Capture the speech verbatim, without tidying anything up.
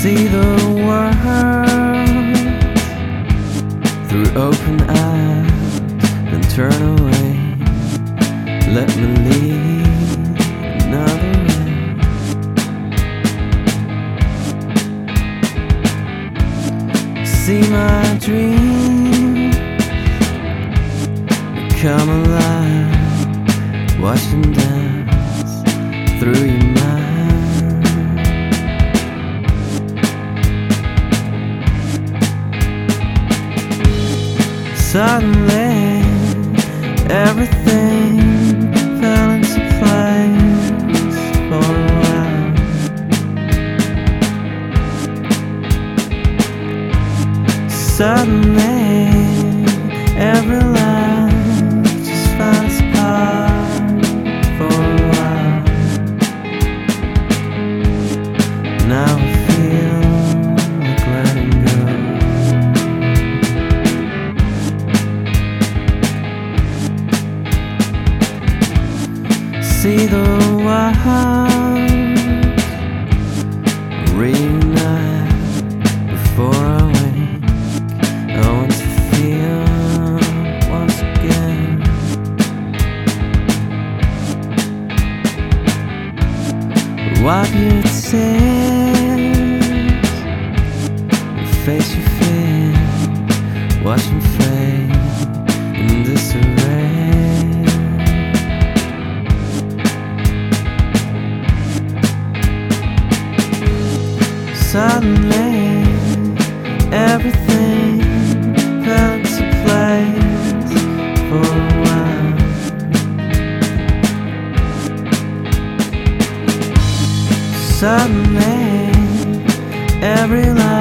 See the world through open eyes, then turn away. Let me lead another way. See my dreams come alive, watch them dance through your mind. Suddenly, everything fell into place for a while. Suddenly, every life just found its part for a while. Now I feel like letting go. See the world reunite before I wake. I want to feel once again. Wipe your tears, face your fears, watch them fade in disarray. Suddenly, everything fell into place for a while. Suddenly, every life